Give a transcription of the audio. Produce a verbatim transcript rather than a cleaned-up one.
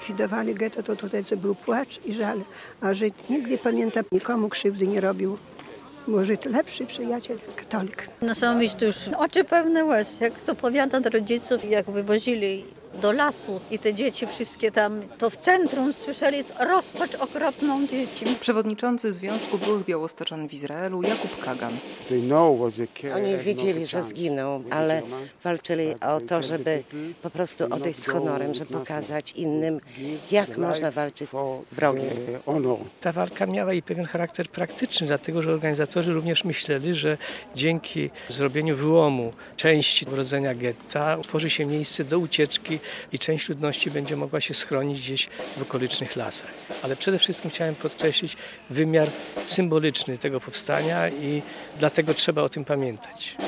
zlikwidowali getto, to tutaj to był płacz i żal. A Żyd nigdy nie pamięta, nikomu krzywdy nie robił. Był Żyd lepszy przyjaciel, katolik. Na samym tu już oczy pełne łez, jak z opowiadań rodziców, jak wywozili do lasu i te dzieci wszystkie tam, to w centrum słyszeli rozpacz okropną dzieci. Przewodniczący Związku Byłych Białostoczan w Izraelu Jakub Kagan. Oni wiedzieli, że zginą, ale walczyli o to, żeby po prostu odejść z honorem, żeby pokazać innym, jak można walczyć z wrogiem. Ta walka miała i pewien charakter praktyczny, dlatego że organizatorzy również myśleli, że dzięki zrobieniu wyłomu części urodzenia getta tworzy się miejsce do ucieczki i część ludności będzie mogła się schronić gdzieś w okolicznych lasach. Ale przede wszystkim chciałem podkreślić wymiar symboliczny tego powstania i dlatego trzeba o tym pamiętać.